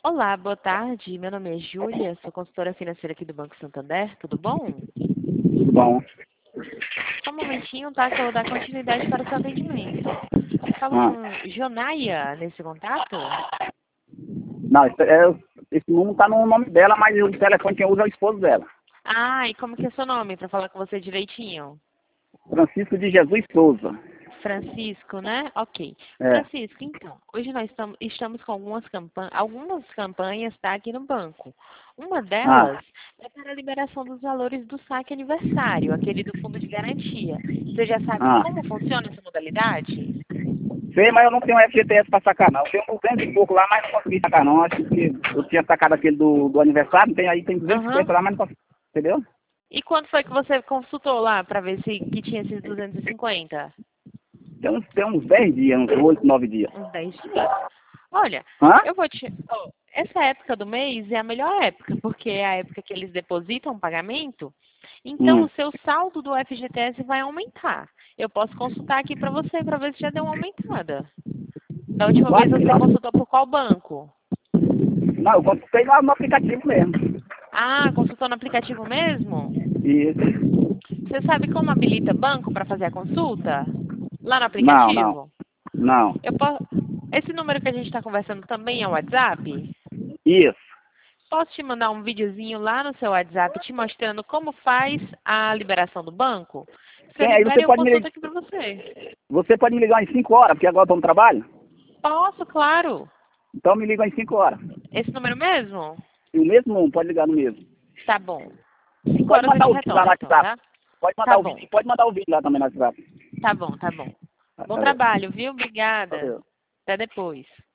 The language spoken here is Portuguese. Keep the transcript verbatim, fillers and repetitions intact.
Olá, boa tarde. Meu nome é Júlia, sou consultora financeira aqui do Banco Santander. Tudo bom? Bom. Só um momentinho, tá? Que eu vou dar continuidade para o seu atendimento. Falo Ah. com Jonaia nesse contato? Não, esse, é, esse número tá no nome dela, mas o telefone quem usa é o esposo dela. Ah, e como que é seu nome, para falar com você direitinho? Francisco de Jesus Souza. Francisco, né? Ok. É. Francisco, então, hoje nós estamos, estamos com algumas, campan algumas campanhas, tá, aqui no banco. Uma Ah. delas é para a liberação dos valores do saque aniversário, aquele do fundo de garantia. Você já sabe Ah. como funciona essa modalidade? Sei, mas eu não tenho F G T S pra sacar, não. Eu tenho duzentos e pouco lá, mas não consegui sacar, não. Acho que eu tinha sacado aquele do, do aniversário, tem aí, tem duzentos e cinquenta Aham. lá, mas não consegui. Entendeu? E quanto foi que você consultou lá para ver se que tinha esses duzentos e cinquenta? Tem uns, tem uns dez dias, uns oito, nove dias. Uns dez dias. Olha, Hã? eu vou te. Ó, essa época do mês é a melhor época, porque é a época que eles depositam o pagamento. Então, Hum. o seu saldo do F G T S vai aumentar. Eu posso consultar aqui para você para ver se já deu uma aumentada. Da última Eu vez acho que você não. consultou por qual banco? Não, eu consultei lá no aplicativo mesmo. Ah, consultou no aplicativo mesmo? Isso. Você sabe como habilita banco para fazer a consulta? Lá no Não, não. aplicativo? Não. Eu posso. Esse número que a gente está conversando também é o WhatsApp? Isso. Posso te mandar um videozinho lá no seu WhatsApp te mostrando como faz a liberação do banco? Você Tem, aí libera você e eu pode me consulto ligar. aqui para você. Você pode me ligar em cinco horas, porque agora eu tô no trabalho. Posso, claro. Então me liga em cinco horas. Esse número mesmo? E o mesmo número, pode ligar no mesmo. Tá bom. E Cinco pode horas eu mandar te o vídeo lá no retorno, então, WhatsApp. tá? Pode Tá mandar o bom. vídeo. E pode mandar o vídeo lá também no WhatsApp. Tá bom, tá bom. Bom Valeu. trabalho, viu? Obrigada. Valeu. Até depois.